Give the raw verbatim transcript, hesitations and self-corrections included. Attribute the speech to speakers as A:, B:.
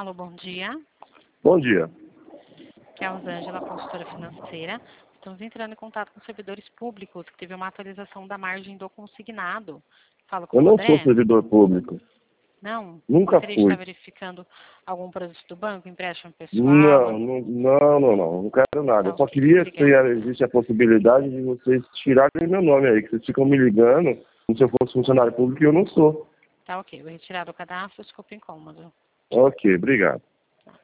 A: Alô, bom dia.
B: Bom dia.
A: Aqui é a Rosângela, consultora financeira. Estamos entrando em contato com servidores públicos, que teve uma atualização da margem do consignado. Fala com
B: Eu
A: o
B: não
A: André?
B: sou servidor público.
A: Não?
B: Nunca
A: Gostaria de
B: fui.
A: estar verificando algum produto do banco, empréstimo pessoal?
B: Não, não, não, não, não, não quero nada.
A: Tá,
B: Eu só
A: ok.
B: queria se
A: Obrigada.
B: existe a possibilidade de vocês tirarem meu nome aí, que vocês ficam me ligando como se eu fosse funcionário público e eu não sou.
A: Tá, ok. Vou retirar do cadastro, desculpa o incômodo.
B: Ok, obrigado.